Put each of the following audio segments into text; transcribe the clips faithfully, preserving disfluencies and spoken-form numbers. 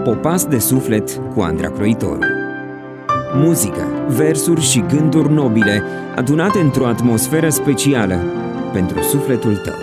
Popas de suflet cu Andra Croitoru. Muzică, versuri și gânduri nobile adunate într-o atmosferă specială pentru sufletul tău.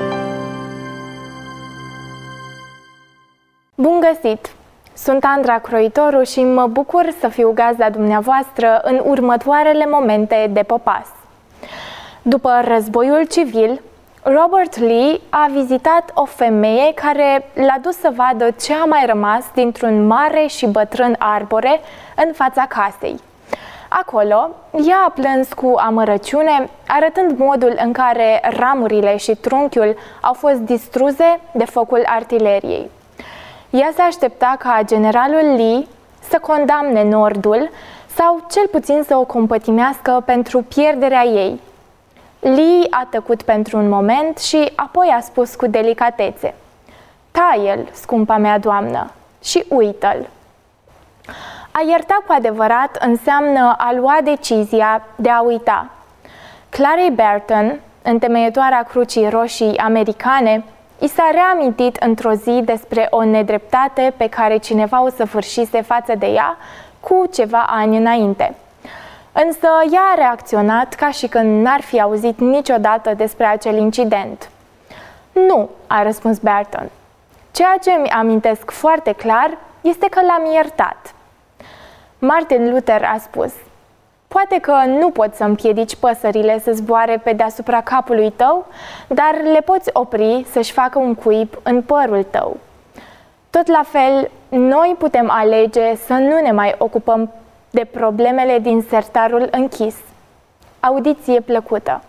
Bun găsit! Sunt Andra Croitoru și mă bucur să fiu gazda dumneavoastră în următoarele momente de Popas. După războiul civil, Robert Lee a vizitat o femeie care l-a dus să vadă ce a mai rămas dintr-un mare și bătrân arbore în fața casei. Acolo, ea a plâns cu amărăciune, arătând modul în care ramurile și trunchiul au fost distruse de focul artileriei. Ea se aștepta ca generalul Lee să condamne Nordul sau cel puțin să o compătimească pentru pierderea ei. Lee a tăcut pentru un moment și apoi a spus cu delicatețe: "Tai-l, scumpa mea doamnă, și uită-l." A ierta cu adevărat înseamnă a lua decizia de a uita. Clarei Burton, întemeietoarea Crucii Roșii Americane, i s-a reamintit într-o zi despre o nedreptate pe care cineva o săvârșise față de ea cu ceva ani înainte. Însă ea a reacționat ca și când n-ar fi auzit niciodată despre acel incident. "Nu," a răspuns Burton. "Ceea ce îmi amintesc foarte clar este că l-am iertat." Martin Luther a spus: "Poate că nu poți să împiedici păsările să zboare pe deasupra capului tău, dar le poți opri să-și facă un cuib în părul tău." Tot la fel, noi putem alege să nu ne mai ocupăm de problemele din sertarul închis. Audiție plăcută!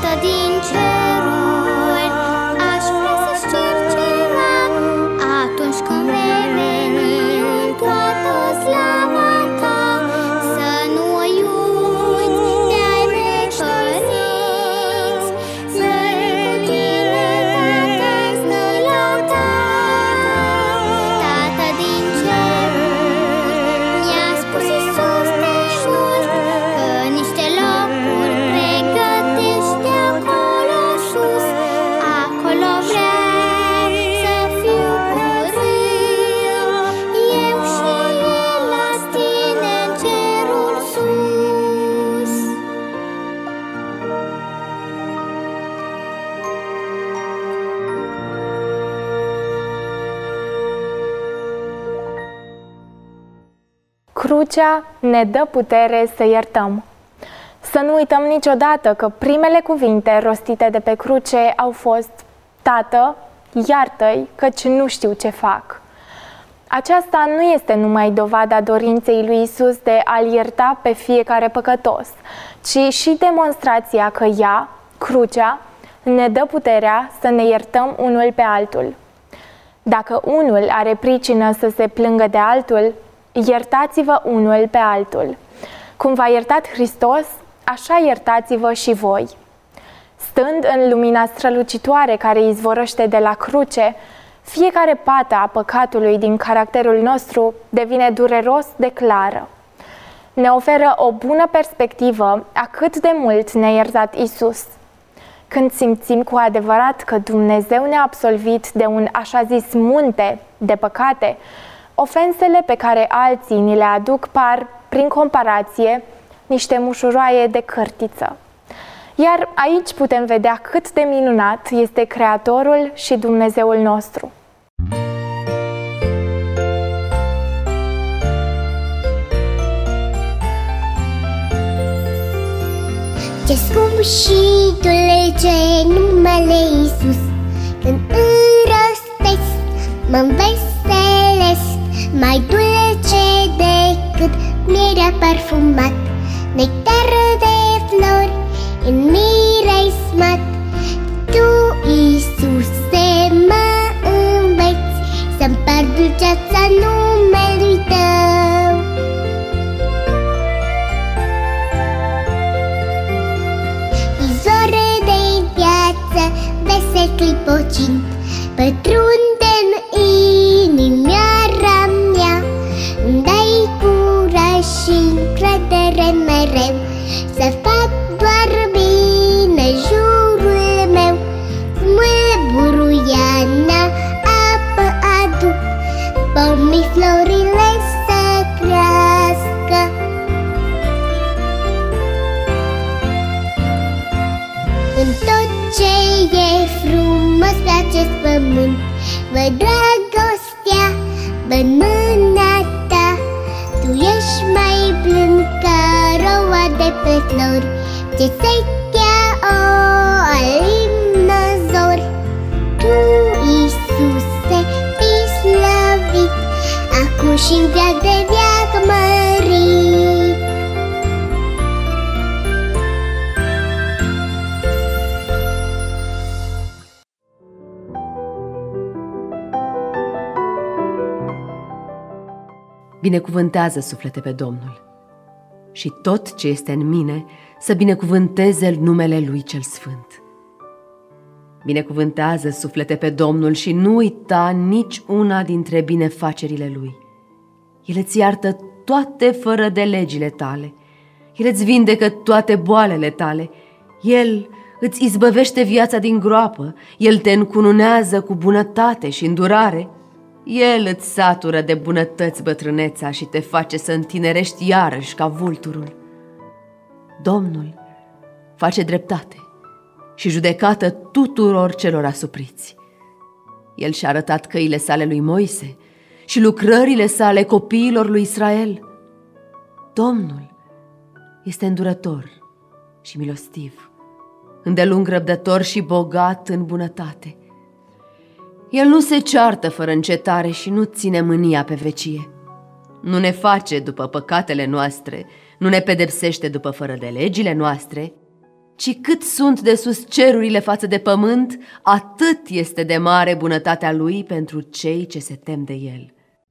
Tată din ceruri, aș vrea să știu ceva atunci când vei veni în toată slava ta, să nu îi uiți de ai mei părinți, să cu tine, Tată, să lăudat. Tată din ceruri, mi-a spus Iisus de sus că niște locuri pregătești acolo sus. Acolo vreau să fiu curând, eu și El la tine în cerul sus. Crucea ne dă putere să iertăm. Să nu uităm niciodată că primele cuvinte rostite de pe cruce au fost: Tată, iartă-i, căci nu știu ce fac. Aceasta nu este numai dovada dorinței lui Isus de a-L ierta pe fiecare păcătos, ci și demonstrația că ea, crucea, ne dă puterea să ne iertăm unul pe altul. Dacă unul are pricină să se plângă de altul, iertați-vă unul pe altul. Cum v-a iertat Hristos, așa iertați-vă și voi. Stând în lumina strălucitoare care izvorăște de la cruce, fiecare pată a păcatului din caracterul nostru devine dureros de clară. Ne oferă o bună perspectivă a cât de mult ne-a iertat Isus. Când simțim cu adevărat că Dumnezeu ne-a absolvit de un așa zis munte de păcate, ofensele pe care alții ni le aduc par, prin comparație, niște mușuroaie de cârtiță. Iar aici putem vedea cât de minunat este Creatorul și Dumnezeul nostru. Ce scump și dulce numele Iisus, când îl rostesc mă înveselesc, mai dulce decât mirea parfumat, nectar de flori în miresmat. Tu, Iisuse, mă înveți să-mi par dulceața numelui Tău. Izvoare de viață, vesel clipocind, pătrunde-n inimioara mea, îmi dai curaj și încredere mereu, să fac doar bine jurul meu. Smulg buruiana, apă aduc, pomii florile să crească. În tot ce e frumos pe acest pământ, văd dragostea în mâna ta. Tu ești mai blând ca roa de pe flori, ce sechea o alină zori. Tu, Iisuse, fii slăvit, acum și-n veac de veac mărit. Binecuvântează, suflete, pe Domnul, și tot ce este în mine să binecuvânteze numele Lui cel Sfânt. Binecuvântează, suflete, pe Domnul și nu uita nici una dintre binefacerile Lui. El îți iartă toate fără de legile tale, El îți vindecă toate boalele tale, El îți izbăvește viața din groapă, El te încununează cu bunătate și îndurare. El îți satură de bunătăți bătrâneța și te face să întinerești iarăși ca vulturul. Domnul face dreptate și judecată tuturor celor asupriți. El și-a arătat căile sale lui Moise și lucrările sale copiilor lui Israel. Domnul este îndurător și milostiv, îndelung răbdător și bogat în bunătate. El nu se ceartă fără încetare și nu ține mânia pe vecie. Nu ne face după păcatele noastre, nu ne pedepsește după fără de legile noastre, ci cât sunt de sus cerurile față de pământ, atât este de mare bunătatea lui pentru cei ce se tem de el.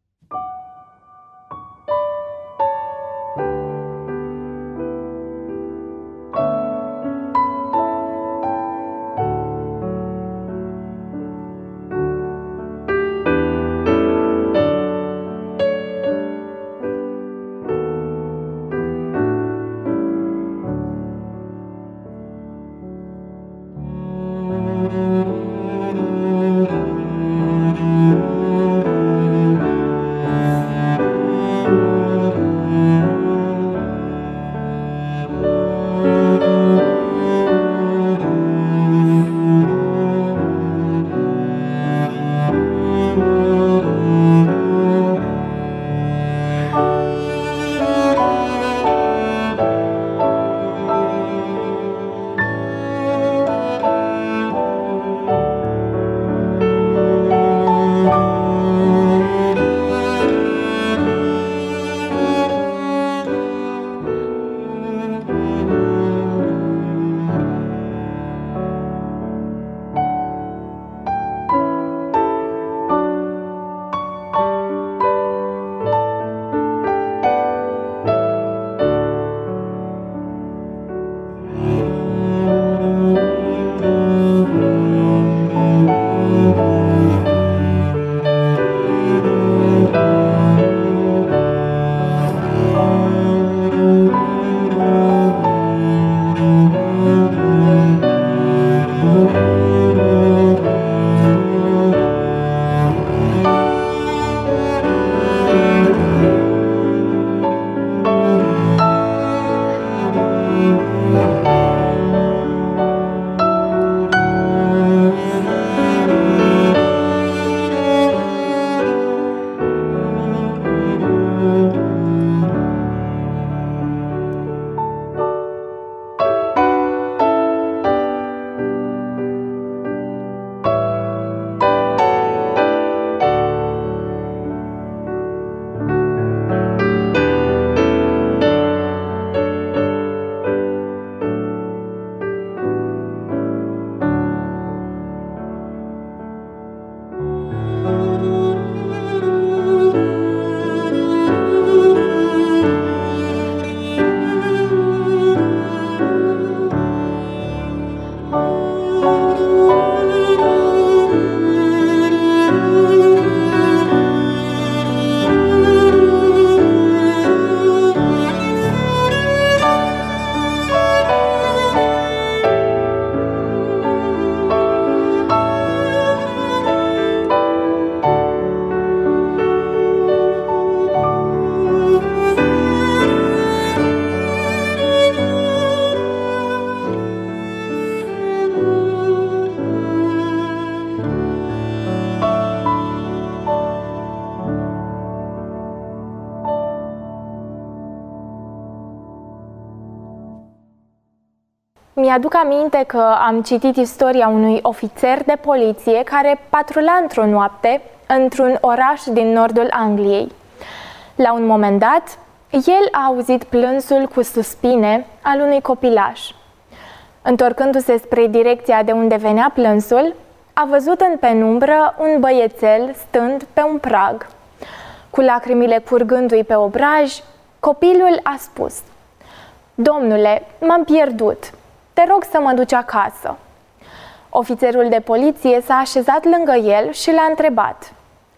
Mi-aduc aminte că am citit istoria unui ofițer de poliție care patrula într-o noapte într-un oraș din nordul Angliei. La un moment dat, el a auzit plânsul cu suspine al unui copilaș. Întorcându-se spre direcția de unde venea plânsul, a văzut în penumbră un băiețel stând pe un prag. Cu lacrimile curgându-i pe obraj, copilul a spus: „Domnule, m-am pierdut. Te rog să mă duci acasă.” Ofițerul de poliție s-a așezat lângă el și l-a întrebat: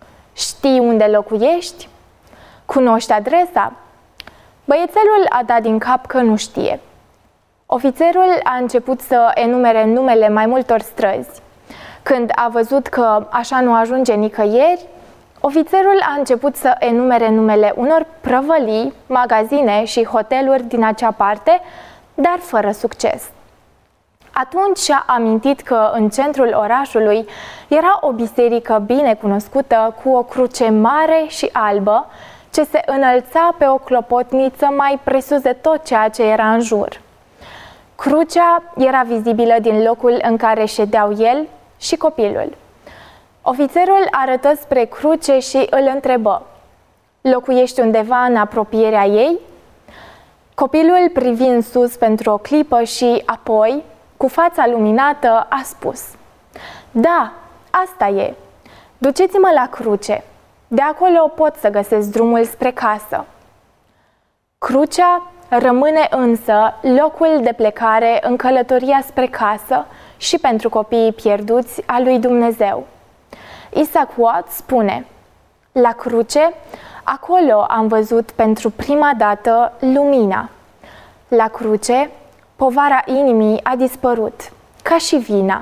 „Știi unde locuiești? Cunoști adresa?” Băiețelul a dat din cap că nu știe. Ofițerul a început să enumere numele mai multor străzi. Când a văzut că așa nu ajunge nicăieri, ofițerul a început să enumere numele unor prăvălii, magazine și hoteluri din acea parte, dar fără succes. Atunci și-a amintit că în centrul orașului era o biserică bine cunoscută cu o cruce mare și albă ce se înălța pe o clopotniță mai presus de tot ceea ce era în jur. Crucea era vizibilă din locul în care ședeau el și copilul. Ofițerul arătă spre cruce și îl întrebă: „Locuiești undeva în apropierea ei?” Copilul privi în sus pentru o clipă și apoi, cu fața luminată, a spus: "Da, asta e. Duceți-mă la cruce. De acolo pot să găsesc drumul spre casă." Crucea rămâne însă locul de plecare în călătoria spre casă și pentru copiii pierduți a lui Dumnezeu. Isaac Watts spune: "La cruce, acolo am văzut pentru prima dată lumina. La cruce, povara inimii a dispărut, ca și vina.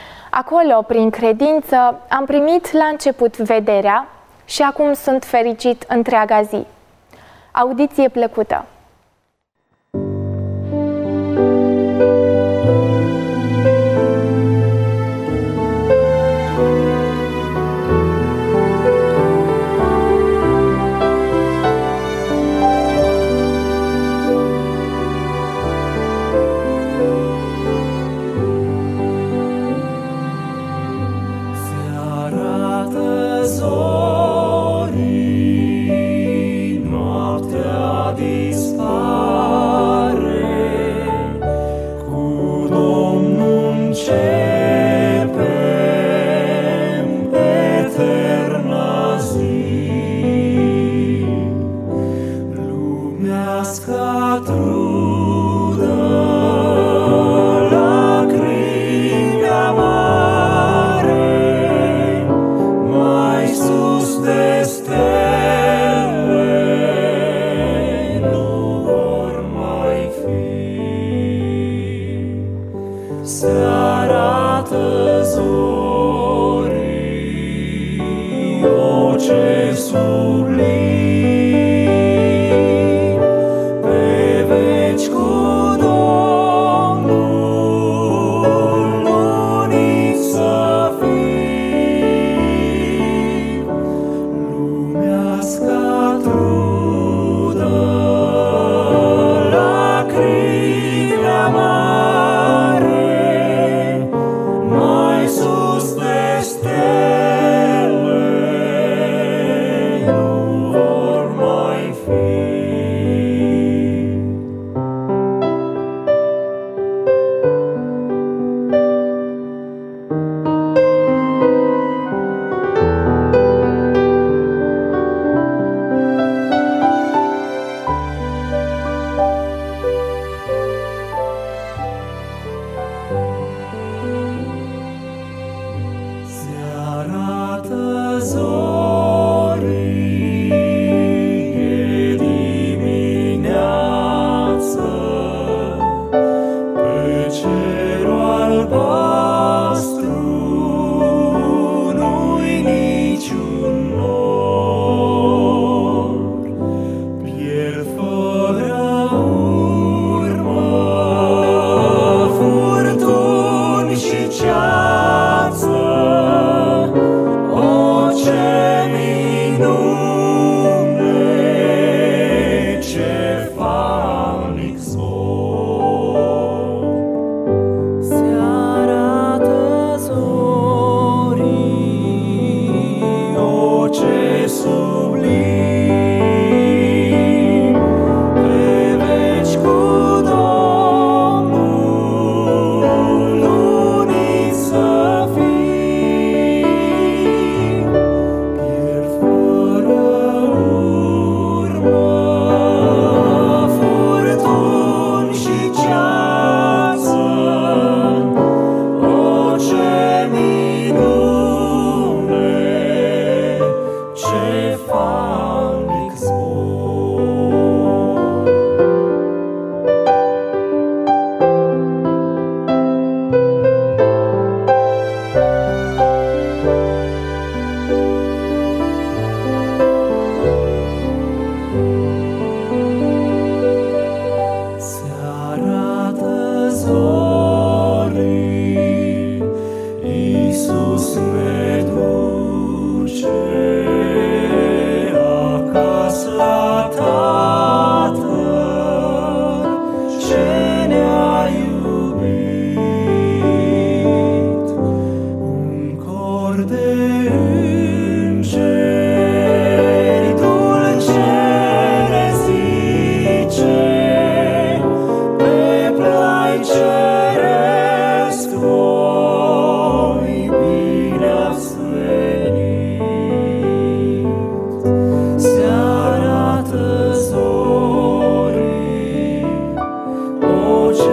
Acolo, prin credință, am primit la început vederea și acum sunt fericit întreaga zi." Audiție plăcută! Stelle, nu vor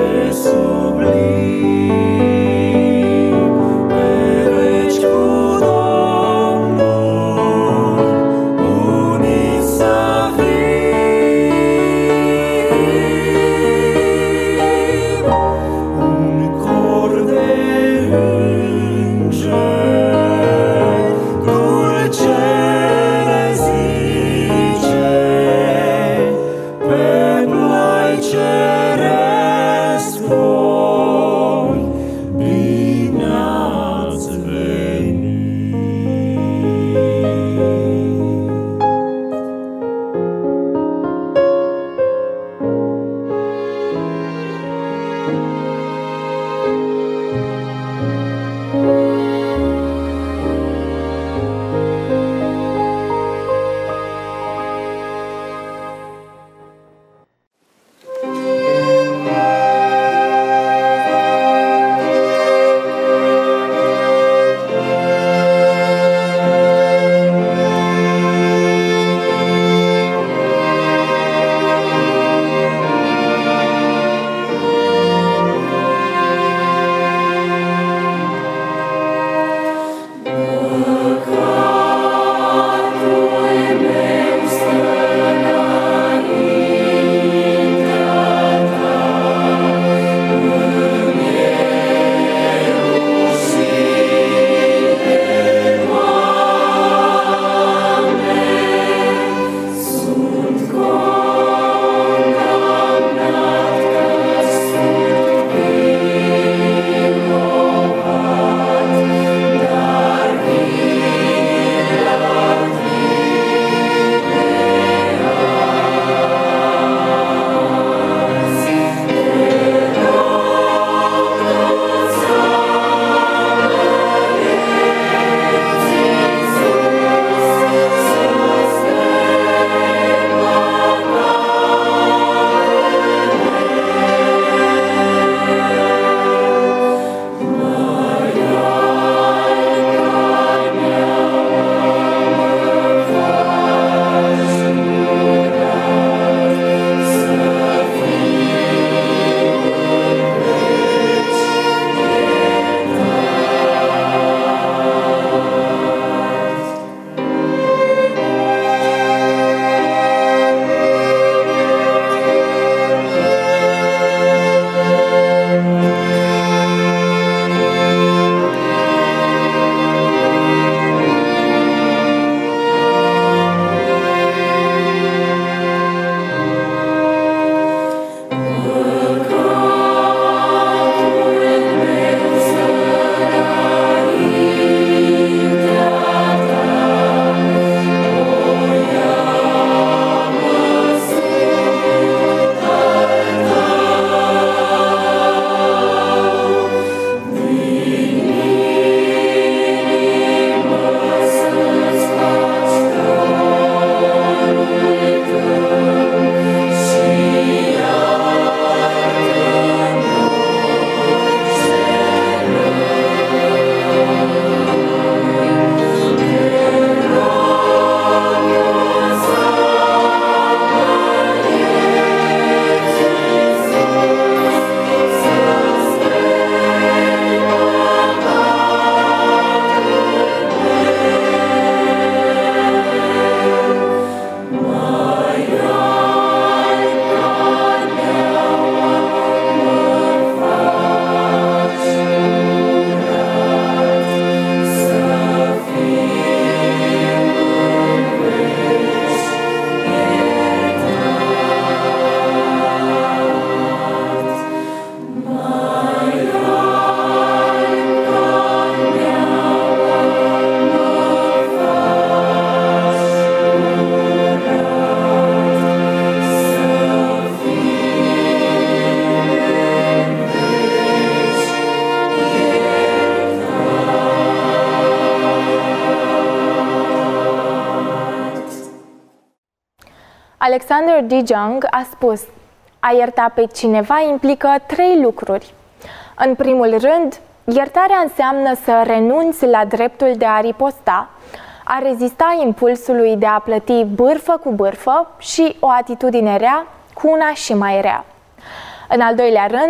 Alexander de Jong a spus: a ierta pe cineva implică trei lucruri. În primul rând, iertarea înseamnă să renunți la dreptul de a riposta, a rezista impulsului de a plăti bârfă cu bârfă și o atitudine rea cu una și mai rea. În al doilea rând,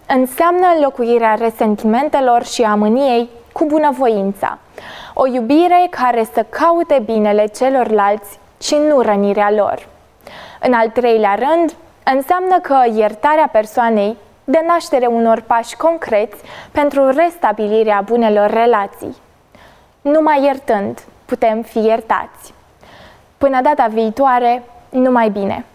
înseamnă înlocuirea resentimentelor și a mâniei cu bunăvoința. O iubire care să caute binele celorlalți și nu rănirea lor. În al treilea rând, înseamnă că iertarea persoanei dă naștere unor pași concreți pentru restabilirea bunelor relații. Numai iertând putem fi iertați. Până data viitoare, numai bine!